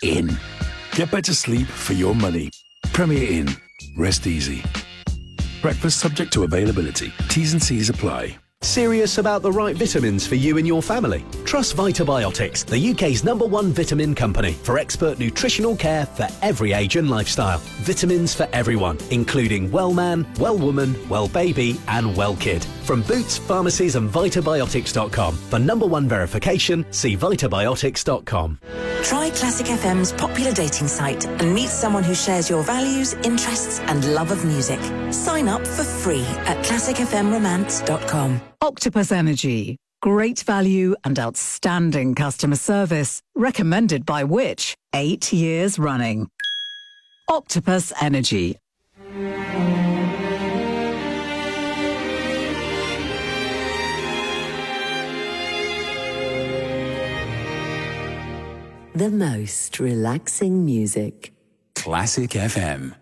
Inn. Get better sleep for your money. Premier Inn. Rest easy. Breakfast subject to availability. T's and C's apply. Serious about the right vitamins for you and your family? Trust Vitabiotics, the UK's #1 vitamin company, for expert nutritional care for every age and lifestyle. Vitamins for everyone, including well man, well woman, well baby and well kid. From Boots, pharmacies and vitabiotics.com. For #1 verification, see vitabiotics.com. Try Classic FM's popular dating site and meet someone who shares your values, interests and love of music. Sign up for free at classicfmromance.com. Octopus Energy. Great value and outstanding customer service. Recommended by Which? 8 years running. Octopus Energy. The most relaxing music. Classic FM.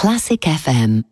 Classic FM.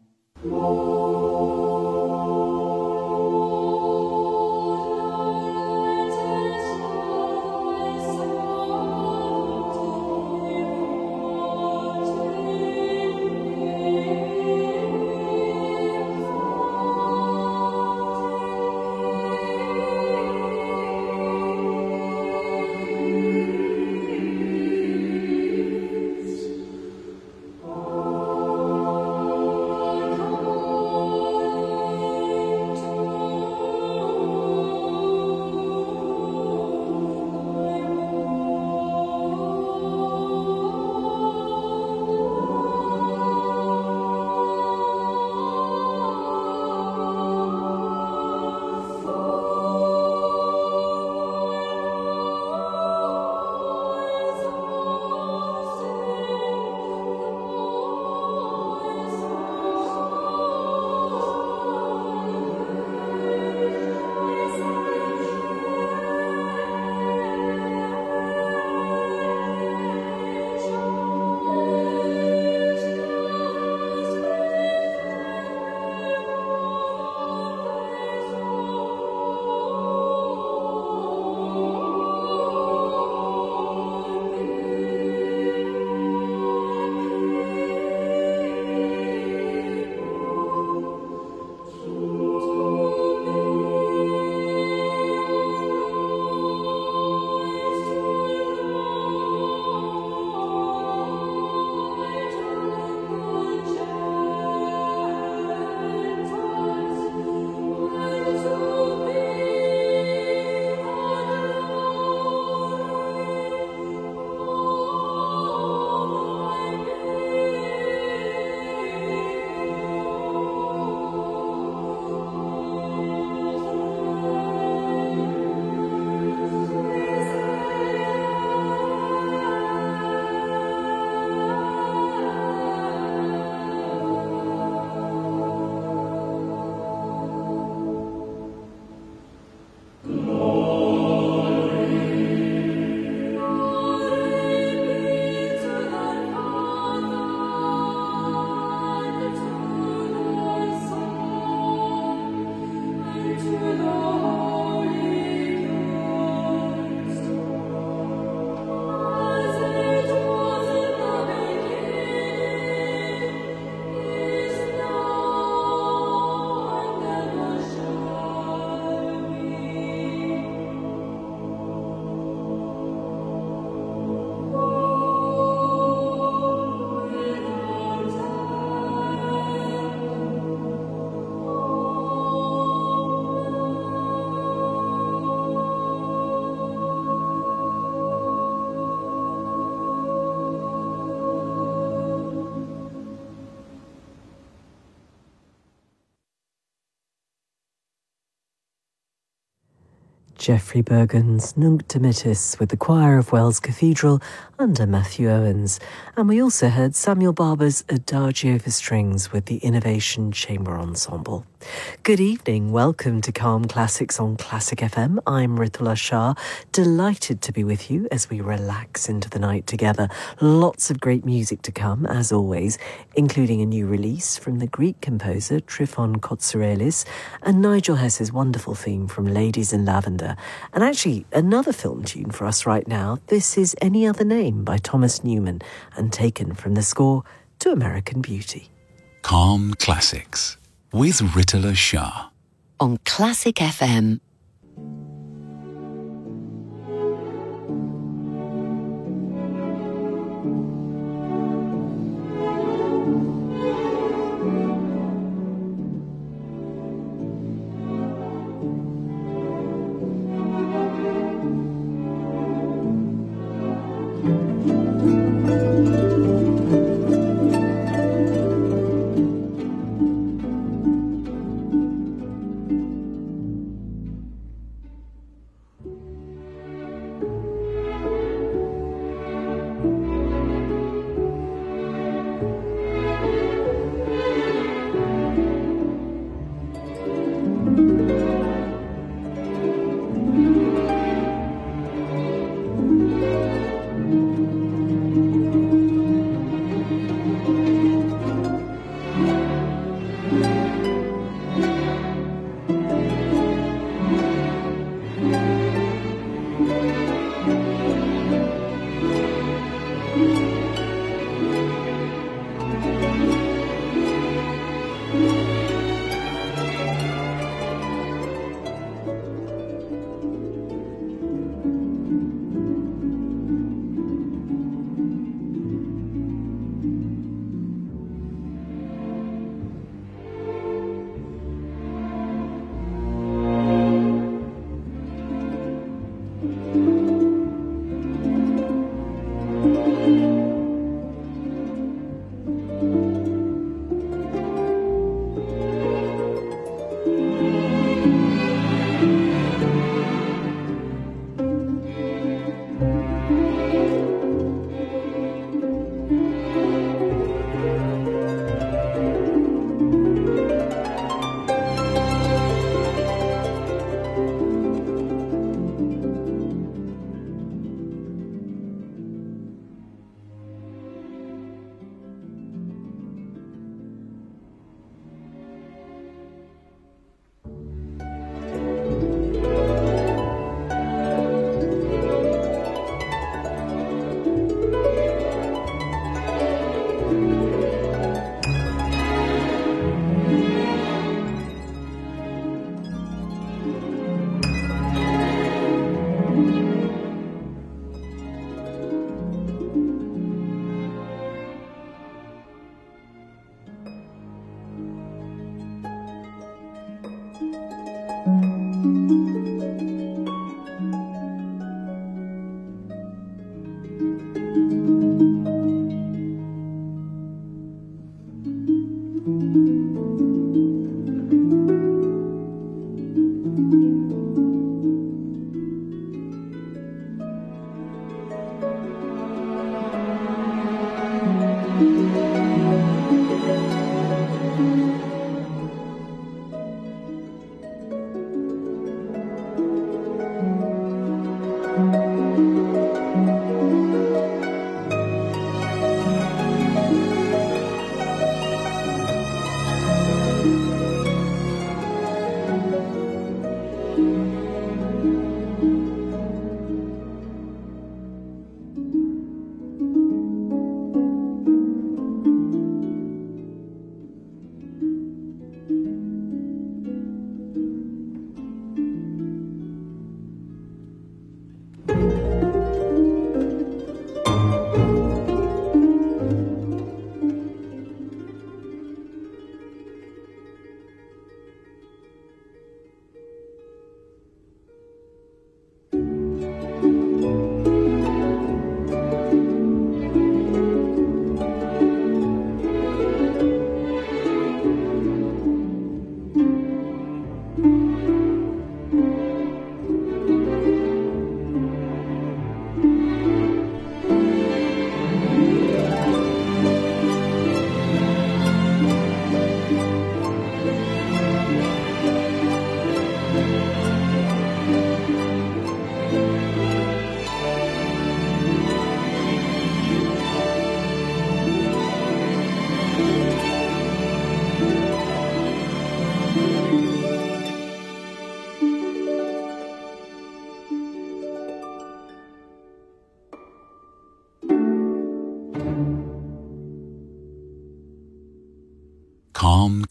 Geoffrey Bergen's Nunc Dimittis with the choir of Wells Cathedral under Matthew Owens. And we also heard Samuel Barber's Adagio for Strings with the Innovation Chamber Ensemble. Good evening, welcome to Calm Classics on Classic FM. I'm Ritula Shah, delighted to be with you as we relax into the night together. Lots of great music to come, as always, including a new release from the Greek composer Tryphon Kotsourelis and Nigel Hess's wonderful theme from Ladies in Lavender. And actually, another film tune for us right now. This is Any Other Name by Thomas Newman and taken from the score to American Beauty. Calm Classics with Ritula Shah on Classic FM.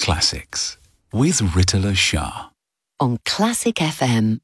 Classics with Ritala Shah. On Classic FM.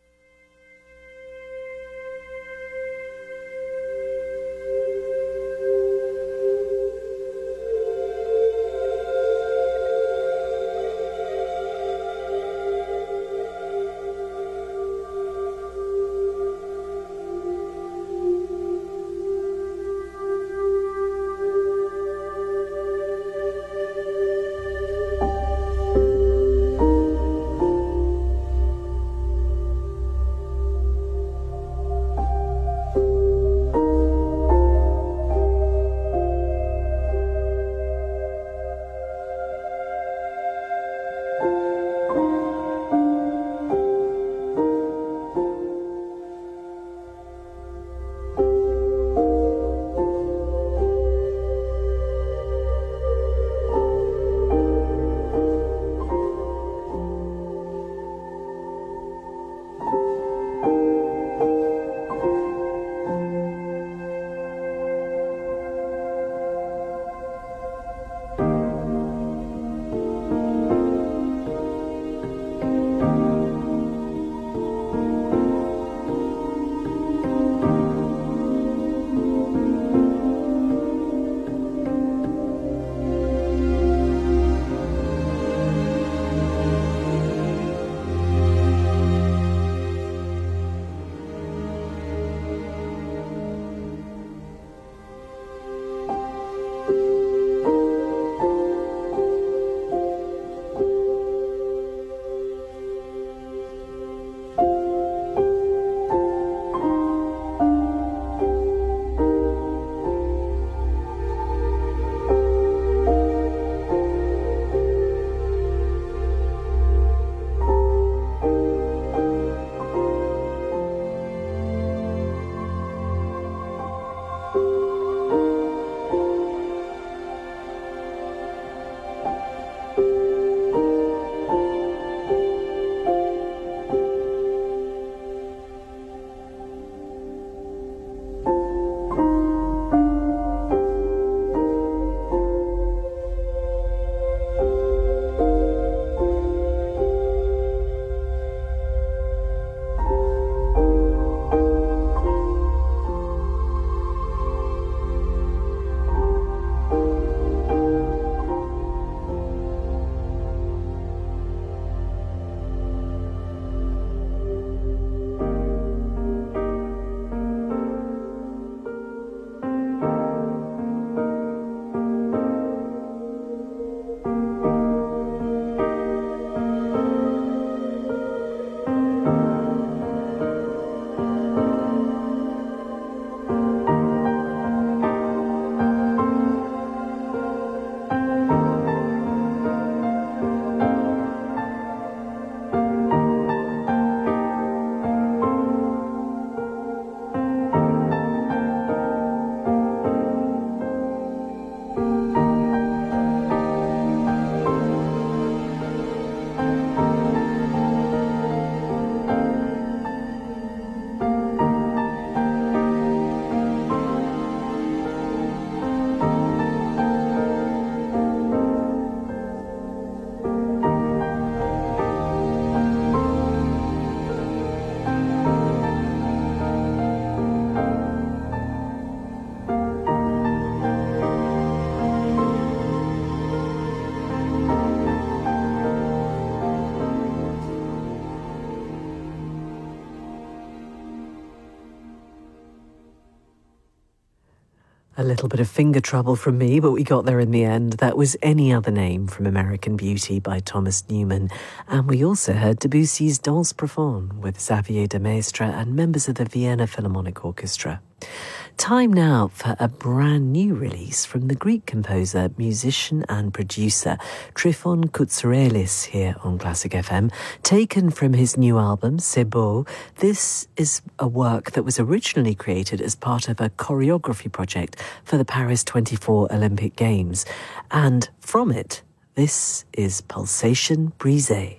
A little bit of finger trouble from me, but we got there in the end. That was Any Other Name from American Beauty by Thomas Newman. And we also heard Debussy's Danse Profonde with Xavier de Maistre and members of the Vienna Philharmonic Orchestra. Time now for a brand new release from the Greek composer, musician and producer Tryphon Koutsarelis here on Classic FM. Taken from his new album, C'est Beau, this is a work that was originally created as part of a choreography project for the Paris 24 Olympic Games. And from it, this is Pulsation Brisée.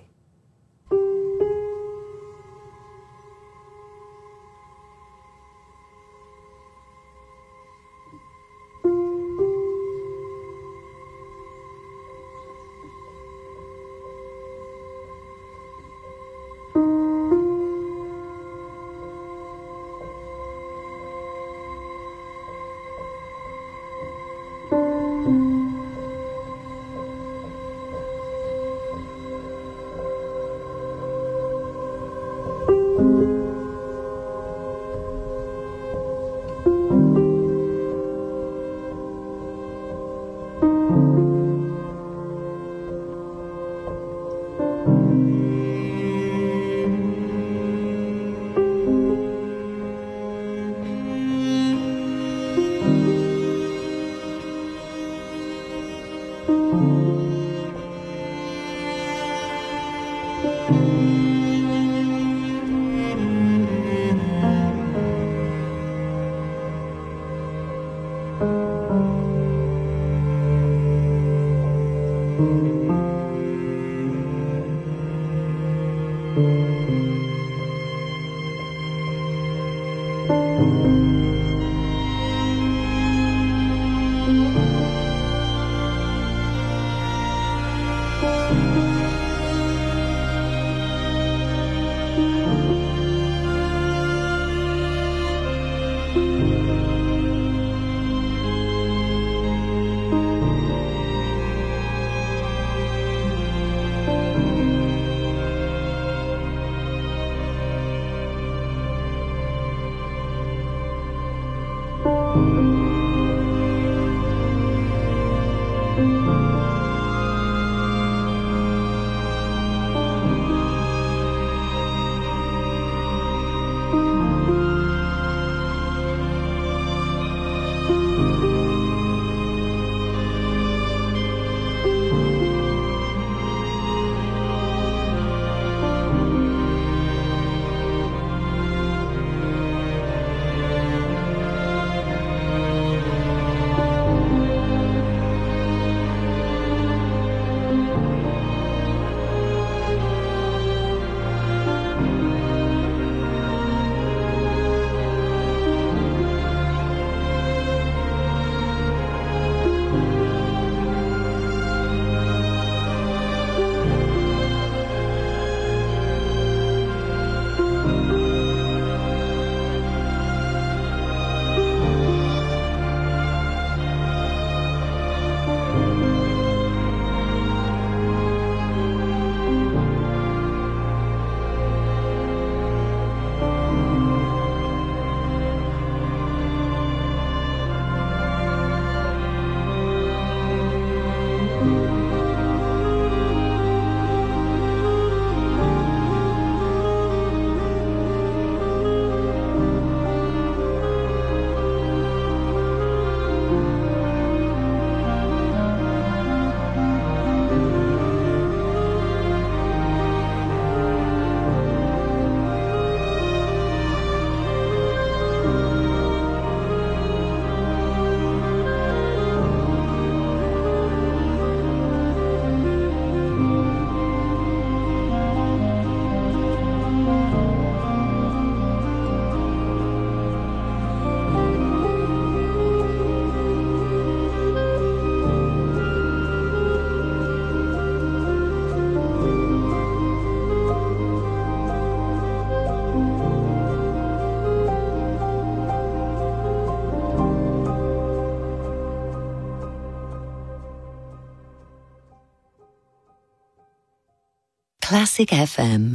Classic FM.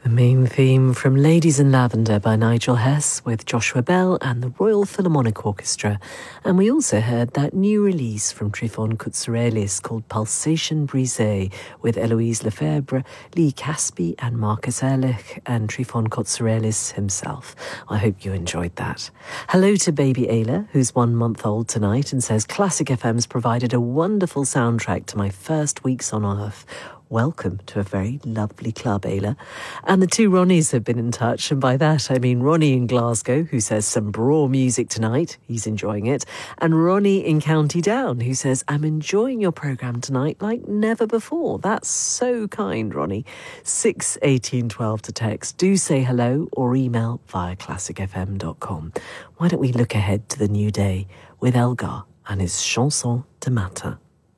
The main theme from Ladies in Lavender by Nigel Hess with Joshua Bell and the Royal Philharmonic Orchestra. And we also heard that new release from Trifon Koutsarelis called Pulsation Brisée with Eloise Lefebvre, Lee Caspi and Marcus Ehrlich and Trifon Koutsarelis himself. I hope you enjoyed that. Hello to baby Ayla, who's 1 month old tonight and says Classic FM's provided a wonderful soundtrack to my first weeks on Earth. Welcome to a very lovely club, Ayla. And the two Ronnies have been in touch, and by that I mean Ronnie in Glasgow, who says some braw music tonight. He's enjoying it. And Ronnie in County Down, who says, I'm enjoying your programme tonight like never before. That's so kind, Ronnie. 6 18 12 to text. Do say hello or email via classicfm.com. Why don't we look ahead to the new day with Elgar and his Chanson de Matin.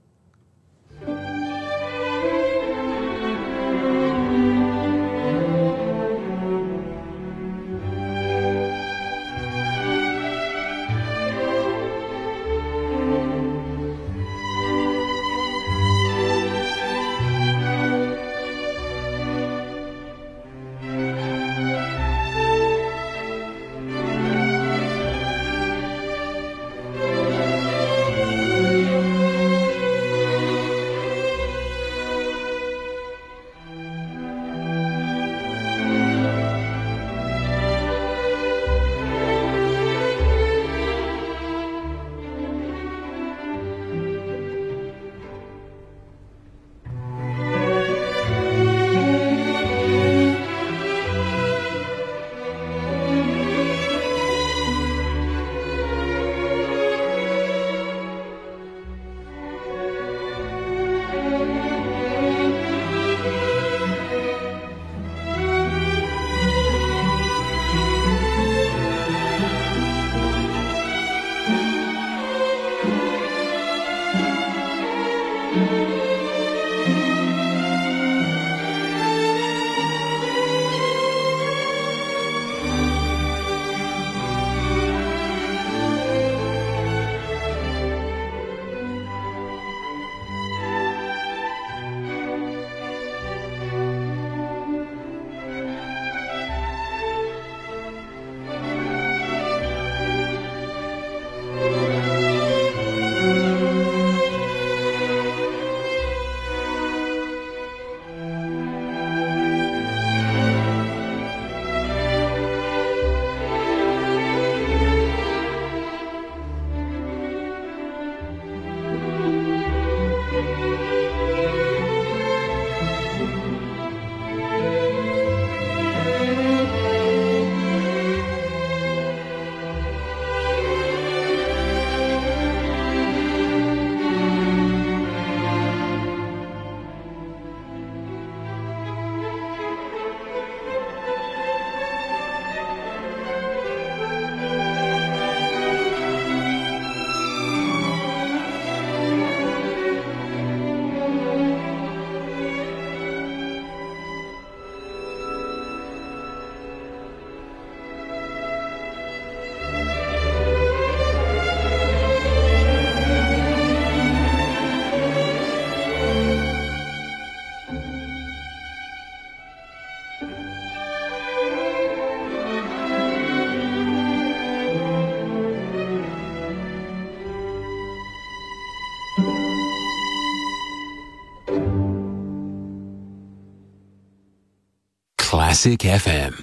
Classic FM.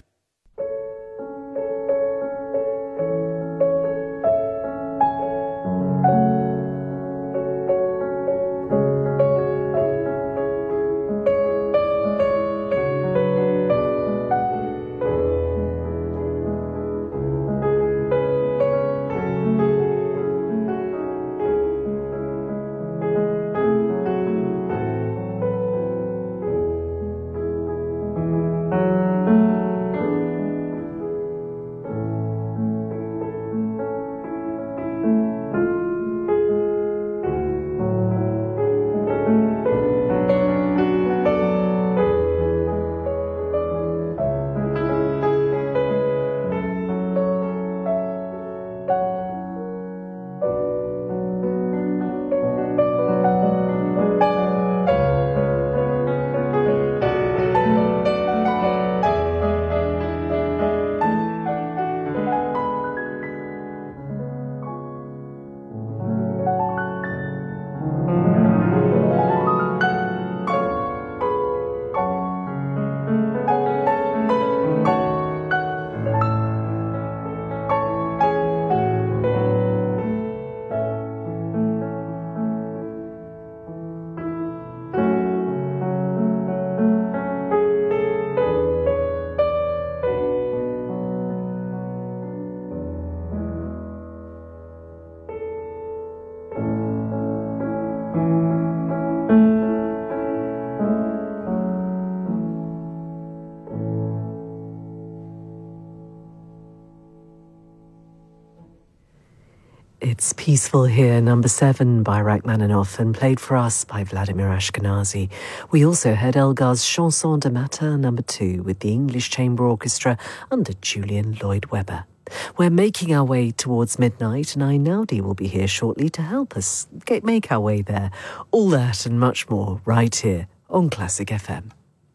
It's Peaceful Here, number 7 by Rachmaninoff, and played for us by Vladimir Ashkenazy. We also heard Elgar's Chanson de Matin, number 2, with the English Chamber Orchestra under Julian Lloyd-Webber. We're making our way towards midnight, and Einaudi will be here shortly to help us make our way there. All that and much more right here on Classic FM.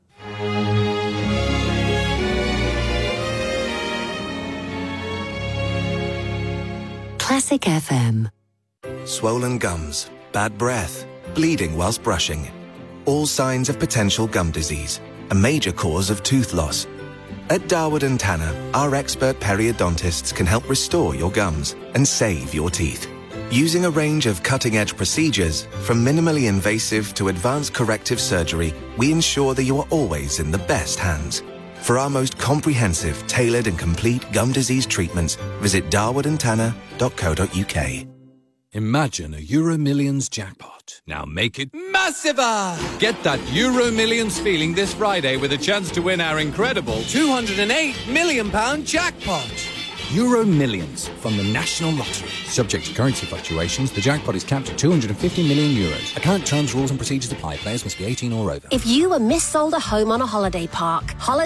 Classic FM. Swollen gums, bad breath, bleeding whilst brushing. All signs of potential gum disease, a major cause of tooth loss. At Darwood & Tanner, our expert periodontists can help restore your gums and save your teeth. Using a range of cutting-edge procedures, from minimally invasive to advanced corrective surgery, we ensure that you are always in the best hands. For our most comprehensive, tailored and complete gum disease treatments, visit darwoodandtanner.co.uk. Imagine a Euro Millions jackpot. Now make it massiver! Get that Euro Millions feeling this Friday with a chance to win our incredible £208 million jackpot. Euro Millions from the National Lottery. Subject to currency fluctuations, the jackpot is capped at €250 million. Account terms, rules and procedures apply. Players must be 18 or over. If you were missold a home on a holiday park,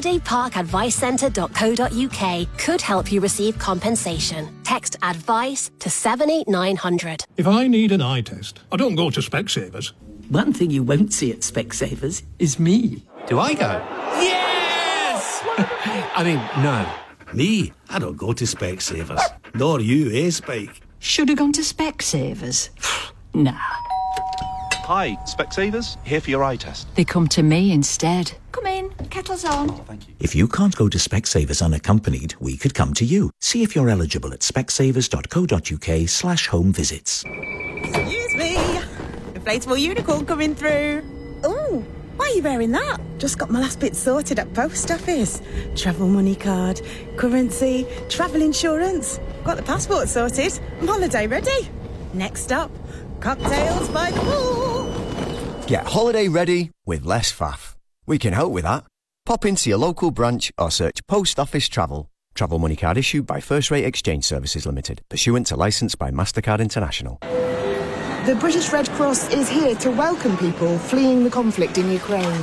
holidayparkadvicecentre.co.uk could help you receive compensation. Text ADVICE to 78900. If I need an eye test, I don't go to Specsavers. One thing you won't see at Specsavers is me. Do I go? Yes! I mean, no. Me? I don't go to Specsavers. Nor you, Spike? Should have gone to Specsavers. Nah. Hi, Specsavers. Here for your eye test. They come to me instead. Come in, kettle's on. Oh, thank you. If you can't go to Specsavers unaccompanied, we could come to you. See if you're eligible at specsavers.co.uk/home visits. Excuse me. Inflatable unicorn coming through. Ooh. Why are you wearing that? Just got my last bit sorted at post office. Travel money card, currency, travel insurance. Got the passport sorted. I'm holiday ready. Next up, cocktails by the pool. Get holiday ready with less faff. We can help with that. Pop into your local branch or search Post Office Travel. Travel money card issued by First Rate Exchange Services Limited, pursuant to licence by MasterCard International. The British Red Cross is here to welcome people fleeing the conflict in Ukraine.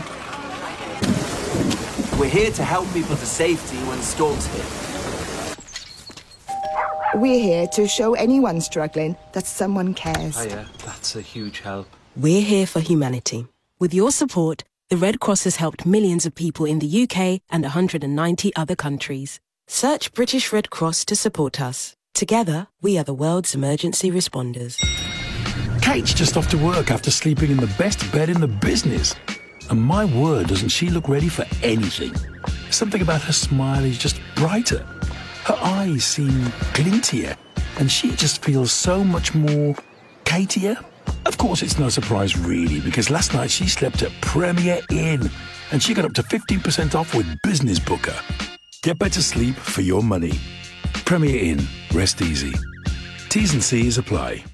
We're here to help people to safety when storms hit. We're here to show anyone struggling that someone cares. Oh yeah, that's a huge help. We're here for humanity. With your support, the Red Cross has helped millions of people in the UK and 190 other countries. Search British Red Cross to support us. Together, we are the world's emergency responders. Kate's just off to work after sleeping in the best bed in the business. And my word, doesn't she look ready for anything? Something about her smile is just brighter. Her eyes seem glintier. And she just feels so much more Katier. Of course, it's no surprise really, because last night she slept at Premier Inn. And she got up to 15% off with Business Booker. Get better sleep for your money. Premier Inn. Rest easy. T's and C's apply.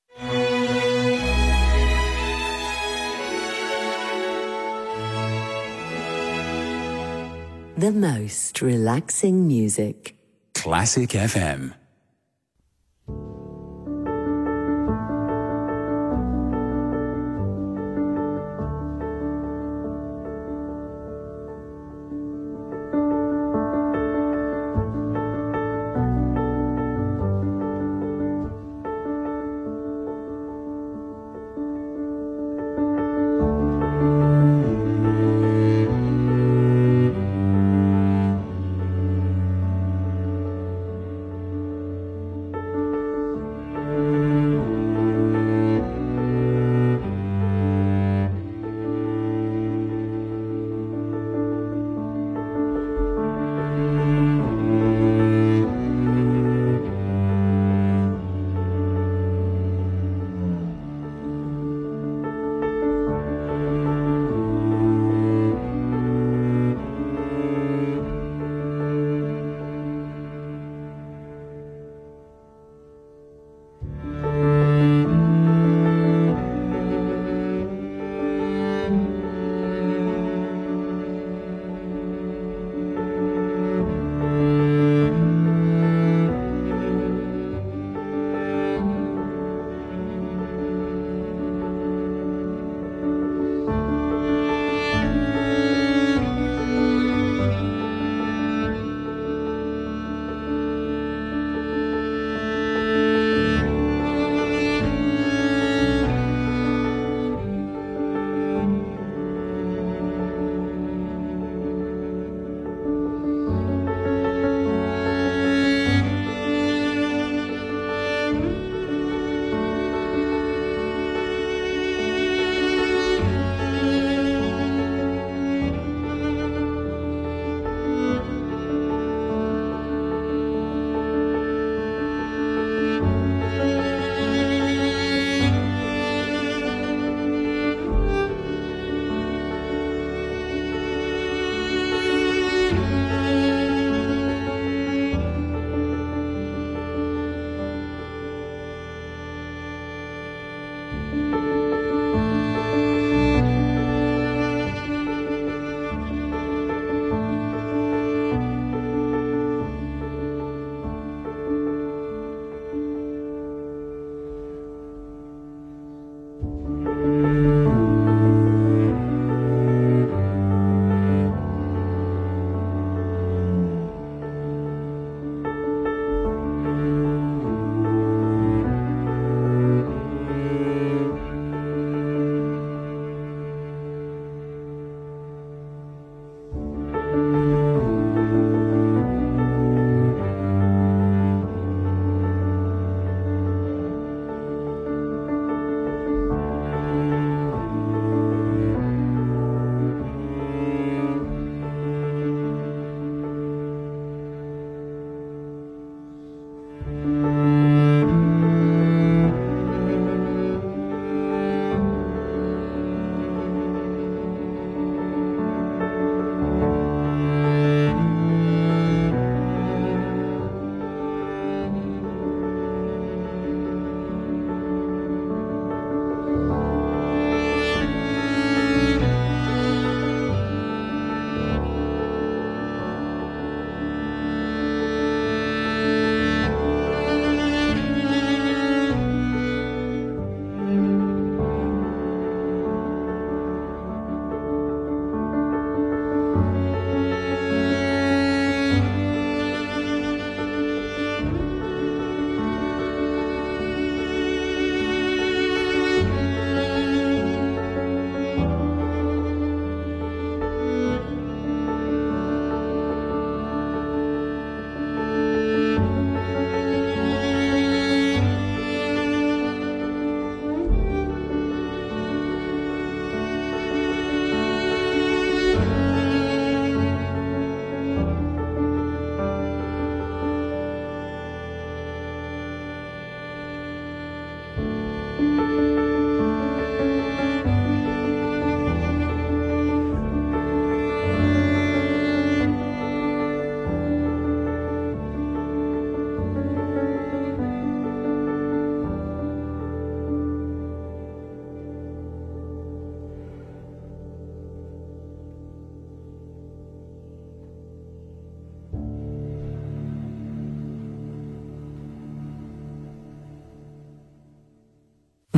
The most relaxing music. Classic FM.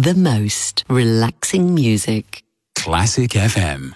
The most relaxing music. Classic FM.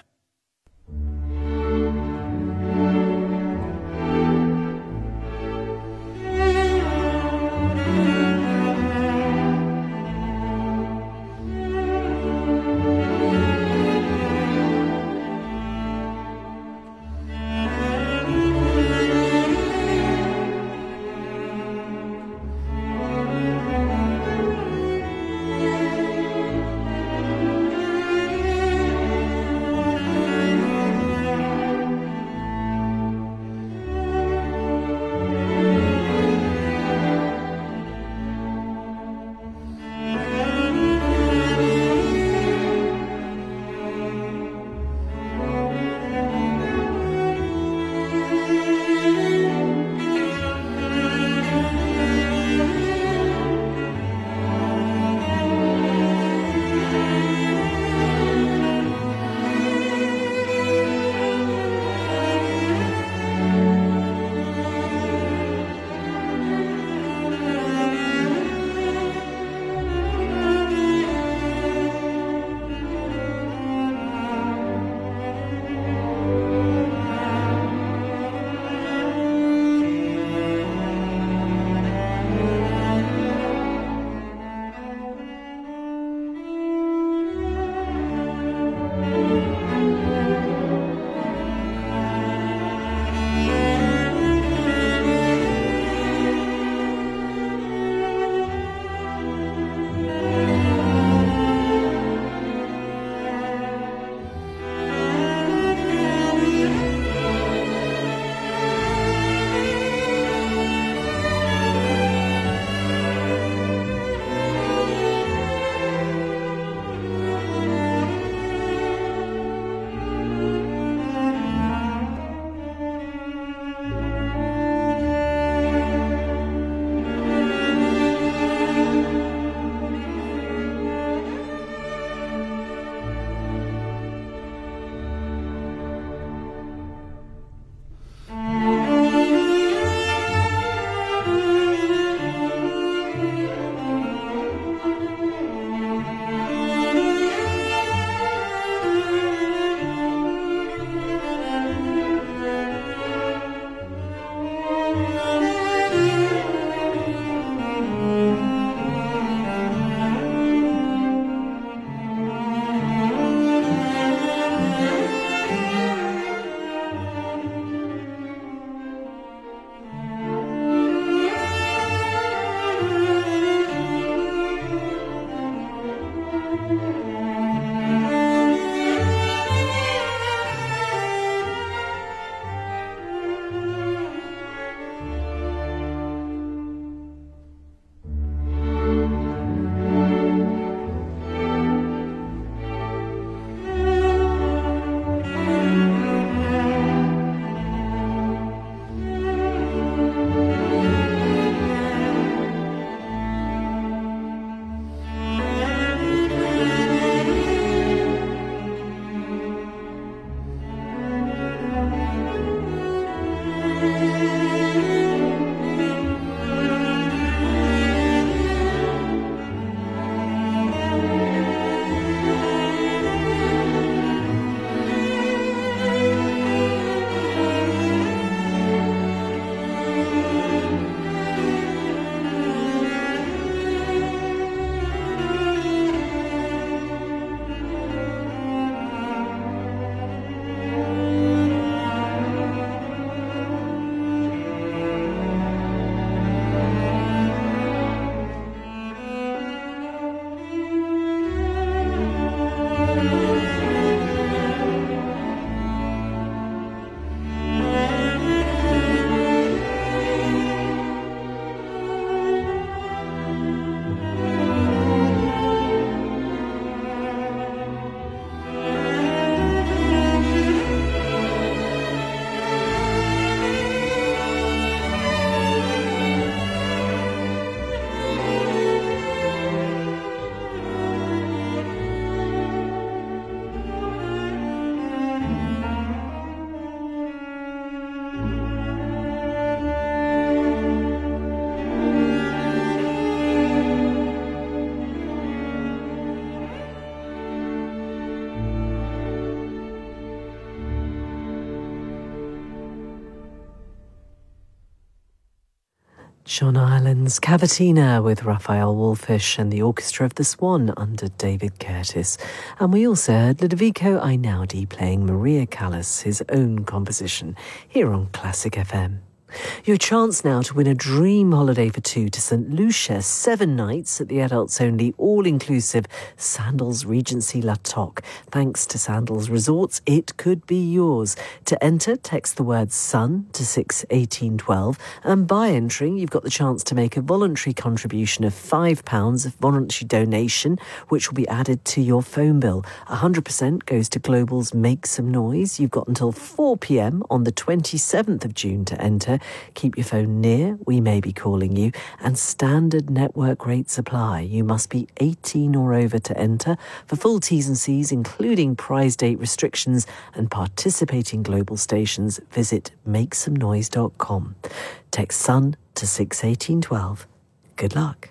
John Ireland's Cavatina with Raphael Wolfish and the Orchestra of the Swan under David Curtis. And we also heard Ludovico Einaudi playing Maria Callas, his own composition, here on Classic FM. Your chance now to win a dream holiday for two to St Lucia, 7 nights at the adults-only, all-inclusive Sandals Regency La Toc. Thanks to Sandals Resorts, it could be yours. To enter, text the word SUN to 61812, and by entering, you've got the chance to make a voluntary contribution of £5, a voluntary donation, which will be added to your phone bill. 100% goes to Global's Make Some Noise. You've got until 4 p.m. on the 27th of June to enter. Keep your phone near, we may be calling you, and standard network rates apply. You must be 18 or over to enter. For full T's and C's, including prize date restrictions and participating global stations, visit makesomenoise.com. Text SUN to 61812. Good luck.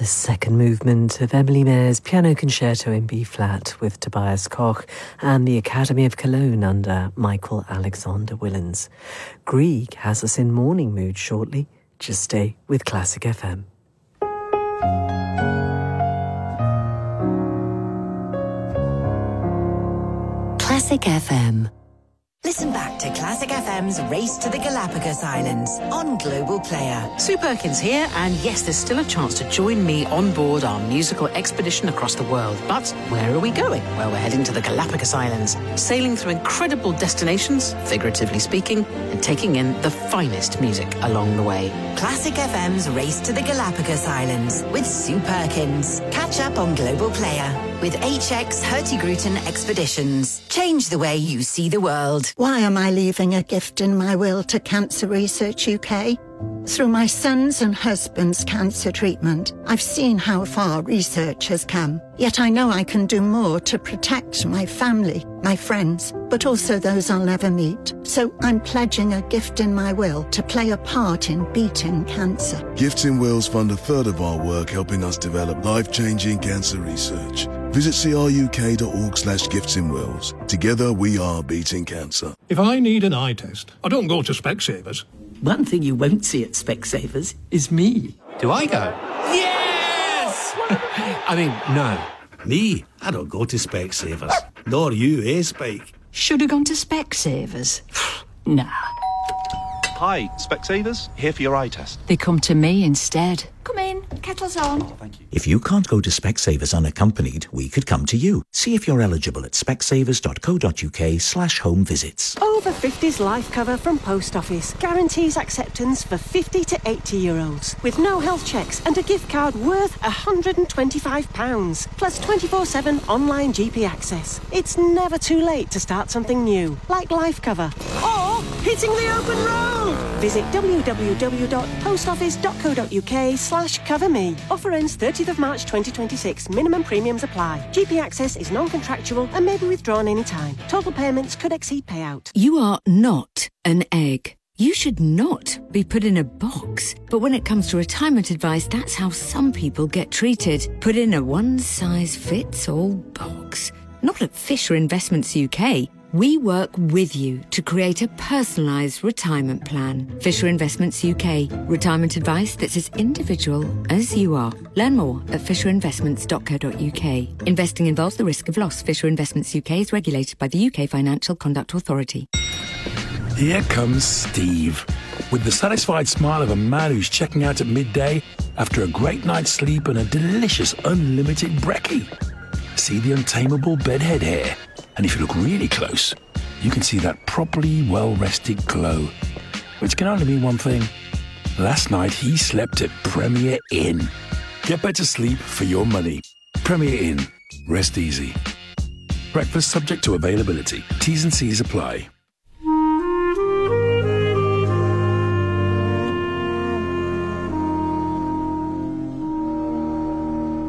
second movement of Emily Mayer's Piano Concerto in B-flat with Tobias Koch and the Academy of Cologne under Michael Alexander Willens. Grieg has us in morning mood shortly. Just stay with Classic FM. Classic FM. Listen back to Classic FM's Race to the Galapagos Islands on Global Player. Sue Perkins here, and yes, there's still a chance to join me on board our musical expedition across the world. But where are we going? Well, we're heading to the Galapagos Islands, sailing through incredible destinations, figuratively speaking, and taking in the finest music along the way. Classic FM's Race to the Galapagos Islands with Sue Perkins. Catch up on Global Player with HX Hurtigruten Expeditions. Change the way you see the world. Why am I leaving a gift in my will to Cancer Research UK? Through my son's and husband's cancer treatment, I've seen how far research has come. Yet I know I can do more to protect my family, my friends, but also those I'll never meet. So I'm pledging a gift in my will to play a part in beating cancer. Gifts in Wills fund a third of our work helping us develop life-changing cancer research. Visit cruk.org/giftsinwills. Together we are beating cancer. If I need an eye test, I don't go to Specsavers. One thing you won't see at Specsavers is me. Do I go? Yes! I mean, no. Me? I don't go to Specsavers. Nor you, Spike? Should have gone to Specsavers. Nah. Hi, Specsavers. Here for your eye test. They come to me instead. Come in, kettle's on. Oh, thank you. If you can't go to Specsavers unaccompanied, we could come to you. See if you're eligible at specsavers.co.uk/home visits. Over 50s life cover from Post Office guarantees acceptance for 50 to 80-year-olds with no health checks and a gift card worth £125 plus 24/7 online GP access. It's never too late to start something new, like life cover or hitting the open road. Visit www.postoffice.co.uk/cover-me. Offer ends 30th of March 2026. Minimum premiums apply. GP access is non-contractual and may be withdrawn anytime. Total payments could exceed payout. You are not an egg. You should not be put in a box. But when it comes to retirement advice, that's how some people get treated. Put in a one-size-fits-all box. Not at Fisher Investments UK. We work with you to create a personalised retirement plan. Fisher Investments UK. Retirement advice that's as individual as you are. Learn more at fisherinvestments.co.uk. Investing involves the risk of loss. Fisher Investments UK is regulated by the UK Financial Conduct Authority. Here comes Steve, with the satisfied smile of a man who's checking out at midday after a great night's sleep and a delicious unlimited brekkie. See the untamable bedhead hair, and if you look really close, you can see that properly well-rested glow, which can only mean one thing. Last night he slept at Premier Inn. Get better sleep for your money. Premier Inn. Rest easy. Breakfast subject to availability. T's and C's apply.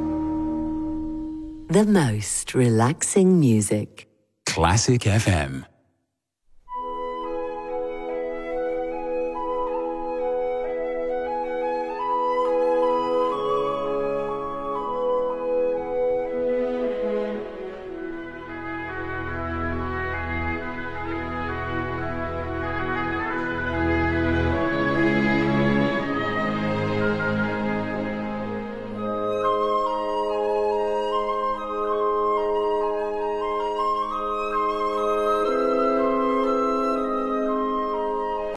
The most relaxing music. Classic FM.